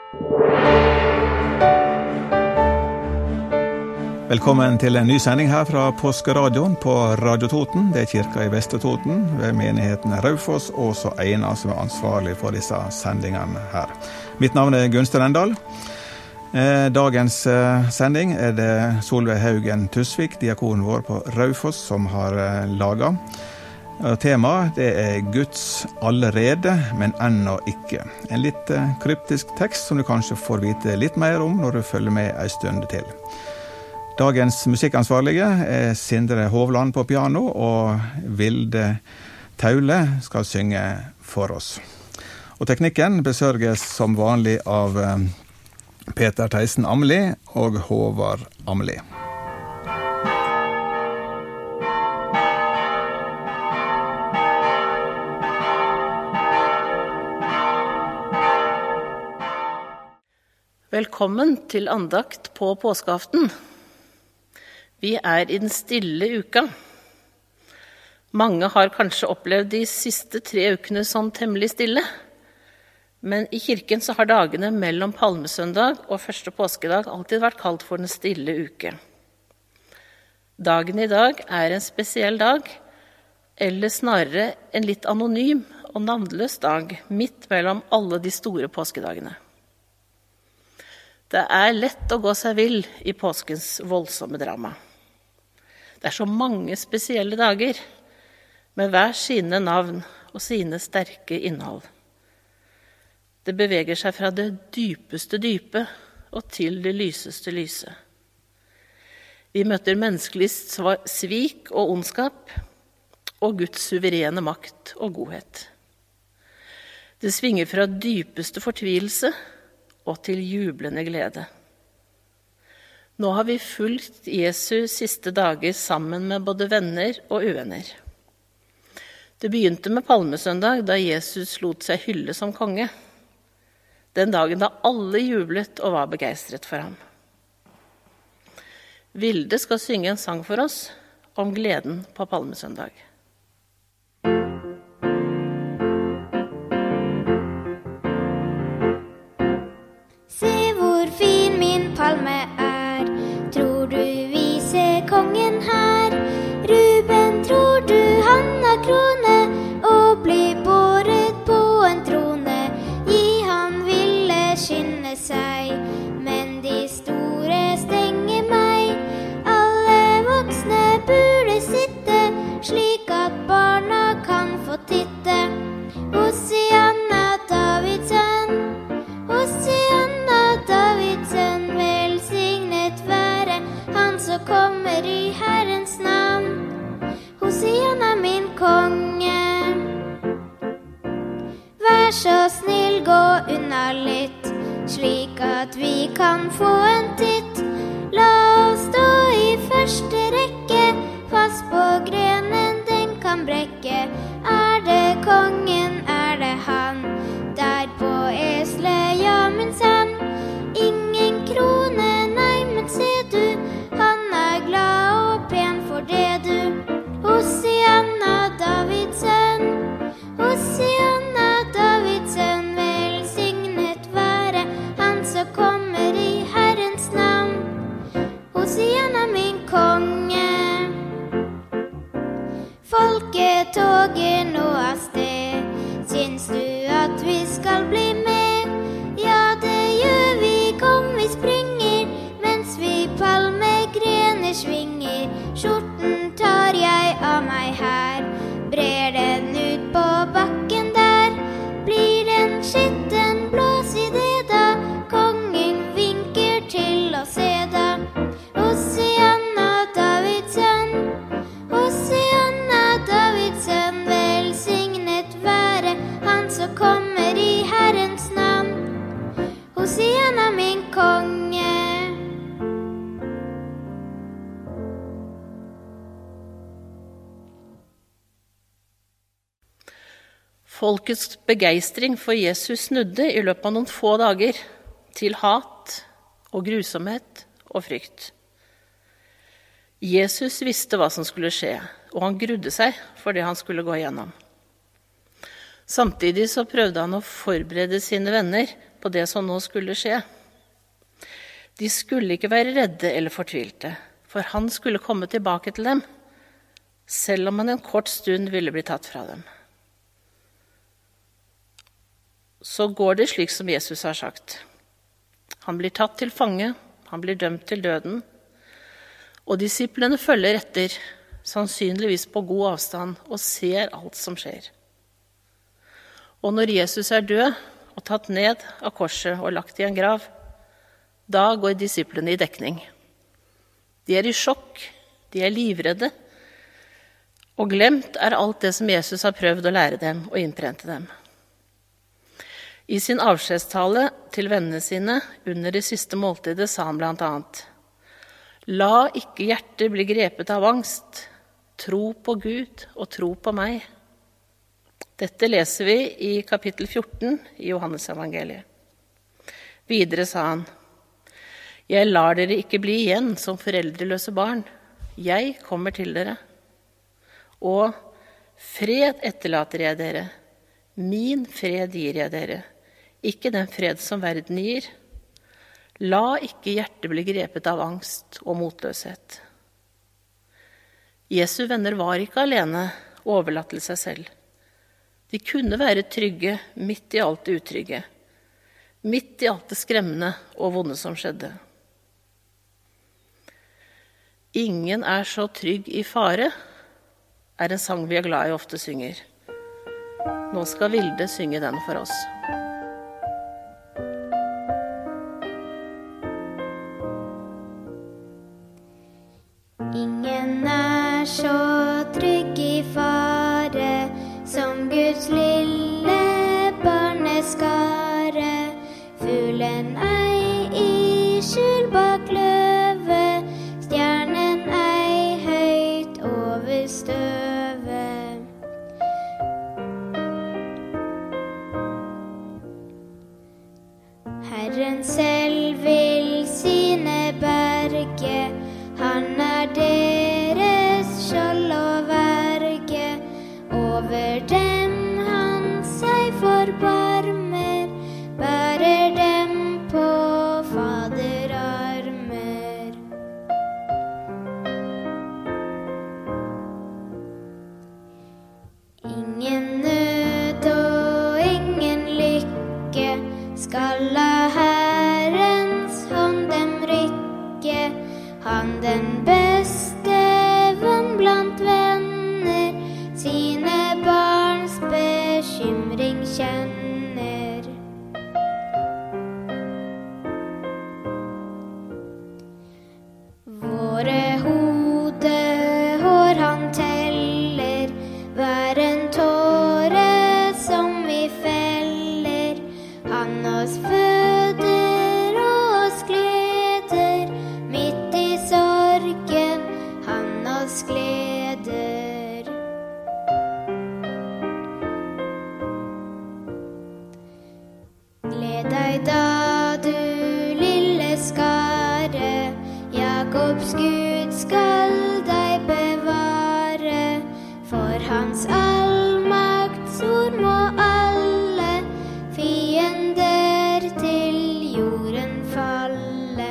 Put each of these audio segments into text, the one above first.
Velkommen til en ny sending her fra Påskeradioen på Radio Toten. Det kirka i Vestre Toten ved menigheten Raufoss og så Eina som ansvarlig for disse sendingene her. Mitt navn Gunster Endal. Dagens sending det Solveig Haugen Tusvik, diakonen vår på Raufoss, som har laget. Temaet det Guds allerede, men ennå ikke. En litt kryptisk tekst som du kanskje får vite litt mer om når du følger med en stund til. Dagens musikkansvarlige Sindre Hovland på piano, og Vilde Taule skal synge for oss. Og teknikken besørges som vanlig av Peter Theisen Amli og Håvard Amli. Velkommen til andakt på påskeaften. Vi i den stille uka. Mange har kanskje opplevd de siste 3 ukene som temmelig stille. Men i kirken så har dagene mellom palmesøndag og første påskedag alltid vært kalt for den stille uke. Dagen i dag en spesiell dag, eller snarere en litt anonym og navnløs dag, midt mellom alle de store påskedagene. Det lett å gå seg vill i påskens voldsomme drama. Det så mange spesielle dager, med hver sine navn og sine sterke innhold. Det beveger seg fra det dypeste dype og til det lyseste lyse. Vi møter menneskelig svik og ondskap, og Guds suverene makt og godhet. Det svinger fra dypeste fortvilelse og til jublende glede. Nå har vi fulgt Jesu siste dager sammen med både venner og uvenner. Det begynte med palmesøndag, da Jesus lot seg hylle som konge. Den dagen da alle jublet og var begeistret for ham. Vilde skal synge en sang for oss om gleden på palmesøndag. Se hvor fin min palme tror du vi ser kongen her? Ruben, tror du han har krone og blir båret på en trone? Gi han ville skynde seg, men de store stenger meg. Alle voksne burde sitte, slik at barna kan få titte. Hosianna, Davids sønn, Hosianna, Davids sønn, velsignet være han som kommer i Herrens navn. Hosianna, min konge. Vær så snill, gå unna litt, slik at vi kan få en titt. La oss stå i første rekke, pass på grenen den kan brekke. Det kongen, det han, der på eslet, ja, min sann. Ingen krone, nei, men se du, han glad og pen for det du. Hosianna, Davids sønn, Hosianna, Davids sønn, velsignet være han som kommer i Herrens navn. Hosianna, min konge. Folket toger nå av sted, syns du at vi skal bli med? Ja, det gjør vi, kom vi springer, mens vi palmegrener svinger. Skjorten tar jeg av meg her, brer den ut på bakken der. Blir den skitten, blås i det da, kongen vinker til å se da. Hosianna, Davids sønn, Hosianna, Davids sønn, velsignet være han som kommer i Herrens navn. Hosianna, min konge. Folkets begeistring for Jesus snudde i løpet av noen få dager til hat og grusomhet og frykt. Jesus visste hva som skulle skje, og han grudde seg for det han skulle gå igjennom. Samtidig så prøvde han å forberede sine venner på det som nå skulle skje. De skulle ikke være redde eller fortvilte, for han skulle komme tilbake til dem, selv om han en kort stund ville bli tatt fra dem. Så går det slik som Jesus har sagt. Han blir tatt til fange, han blir dømt til døden, og disiplene følger etter, sannsynligvis på god avstand, og ser alt som skjer. Og når Jesus er død og tatt ned av korset og lagt i en grav, da går disiplene i dekning. De er i sjokk, de er livredde, og glemt er alt det som Jesus har prøvd å lære dem og innprente dem. I sin avskjedstale til vennene sine under det siste måltidet sa han blant annet: «La ikke hjertet bli grepet av angst. Tro på Gud og tro på meg.» Dette leser vi i kapittel 14 i Johannes evangeliet. Videre sa han: «Jeg lar dere ikke bli igjen som foreldreløse barn. Jeg kommer til dere. Og fred etterlater jeg dere. Min fred gir jeg dere. Ikke den fred som verden gir. La ikke hjertet bli grepet av angst og motløshet.» Jesu venner var ikke alene og overlatt til seg selv. De kunne være trygge midt i alt det utrygge, midt i alt det skremmende og vonde som skjedde. «Ingen er så trygg i fare» er en sang vi er glad i ofte synger. Nå skal Vilde synge den for oss. Ingen er så trygg i fare som Guds lille barneskare. Fuglen ei i skjul bak løvet, stjernen ei høyt over støvet. Herren selv vil sine berge, han er deres skjold og verge. Over dem han seg forbarmer, bærer dem på faderarmer. Ingen nød og ingen lykke skal la Herrens hånd dem rykke. Han den beste venn blant venner, sine barns bekymring kjenner. Våre hodehår han teller, hver en tåre som vi feller. Han oss føder og oss gleder, midt i sorgen han oss gleder. Gled deg da, du lille skare, Jakobs Gud skal deg bevare. For hans allmakts ord må alle fiender til jorden falle.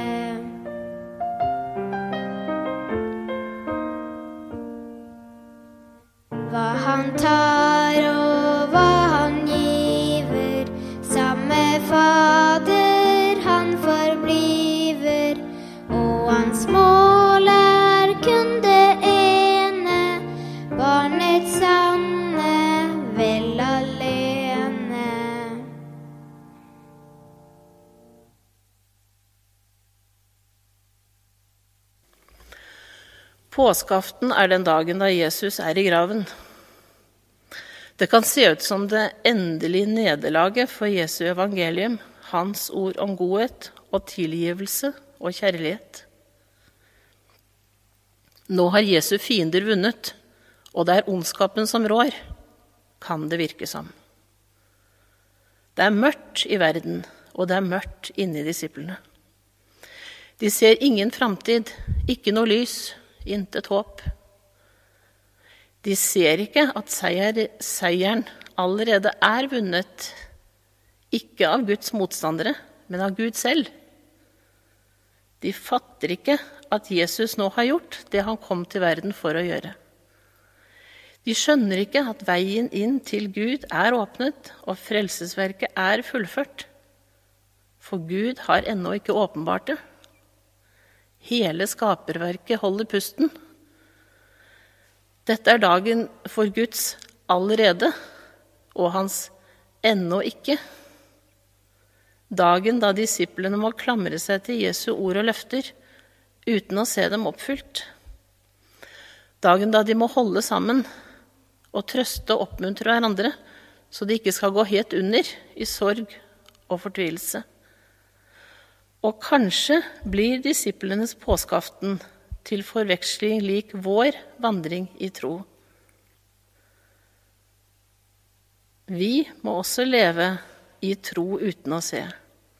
Hva han tar og hva han giver, samme Fader han forbliver. Og hans mål er kun det ene, barnets sanne vel alene. Påskeaften er den dagen da Jesus er i graven. Det kan se ut som det endelige nederlaget for Jesu evangelium, hans ord om godhet og tilgivelse og kjærlighet. Nå har Jesu fiender vunnet, og det er ondskapen som rår, kan det virke som. Det er mørkt i verden, og det er mørkt inni disiplene. De ser ingen framtid, ikke noe lys, intet håp. De ser ikke at seieren allerede er vunnet, ikke av Guds motstandere, men av Gud selv. De fatter ikke at Jesus nå har gjort det han kom til verden for å gjøre. De skjønner ikke at veien inn til Gud er åpnet, og frelsesverket er fullført. For Gud har ennå ikke åpenbart det. Hele skaperverket holder pusten. Dette er dagen for Guds allerede, og hans ennå ikke. Dagen da disiplene må klamre seg til Jesu ord og løfter, uten å se dem oppfylt. Dagen da de må holde sammen og trøste og oppmuntre hverandre, så de ikke skal gå helt under i sorg og fortvilelse. Og kanskje blir disiplenes påskeaften til forveksling lik vår vandring i tro. Vi må også leve i tro uten å se.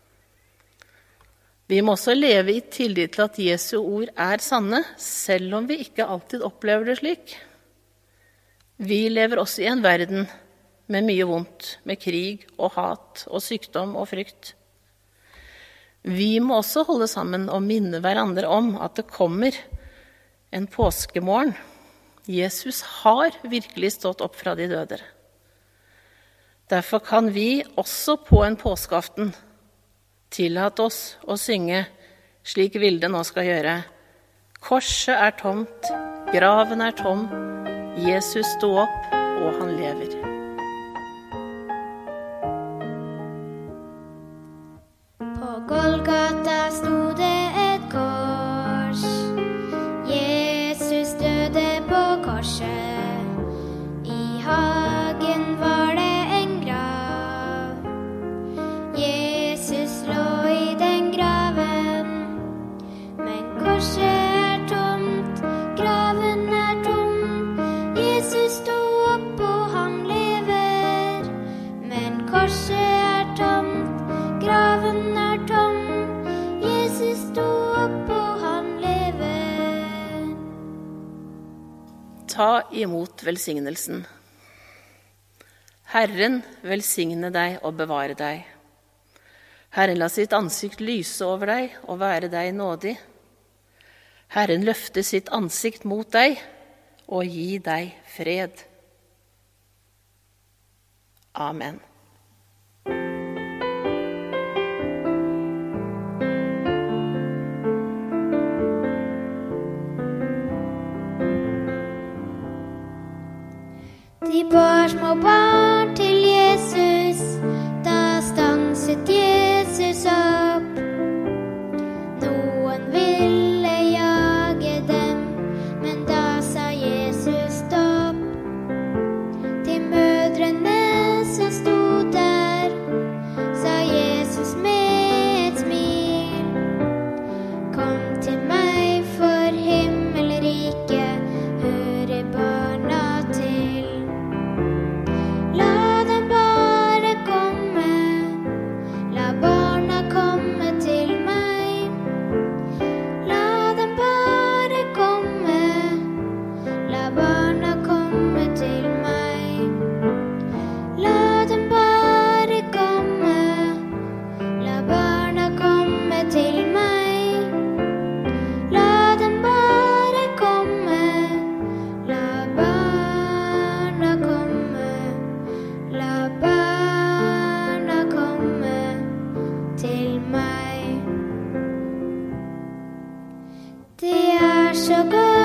Vi må også leve i tillit til at Jesu ord er sanne, selv om vi ikke alltid opplever det slik. Vi lever også i en verden med mye vondt, med krig og hat og sykdom og frykt. Vi må også holde sammen og minne hverandre om at det kommer en påskemorgen. Jesus har virkelig stått opp fra de døde. Derfor kan vi også på en påskeaften tillate oss å synge slik Vilde nå skal gjøre. Korset er tomt, graven er tom, Jesus sto opp, og han lever. På Golgata sto det et kors. Jesus døde på korset. I hagen var det en grav. Jesus lå i den graven. Men korset er tomt, graven er tom. Jesus sto opp og han lever. Men korset er tomt, graven er tom. Jesus sto opp og han lever. Ta imot velsignelsen. Herren velsigne deg og bevare deg. Herren la sitt ansikt lyse over deg og være deg nådig. Herren løfte sitt ansikt mot deg og gi deg fred. Amen. De bar små barn til Jesus, da stanset Jesus opp. Noen ville jage dem, men da sa Jesus stopp. De mødrene som sto der, sa Jesus med et smil. Kom til meg, for himmelriket hører barna til. La dem bare komme, la barna komme til meg. La dem bare komme, la barna komme til meg. La dem bare komme, la barna komme til meg. La dem bare komme, la barna komme, la barna komme til meg. Det er så godt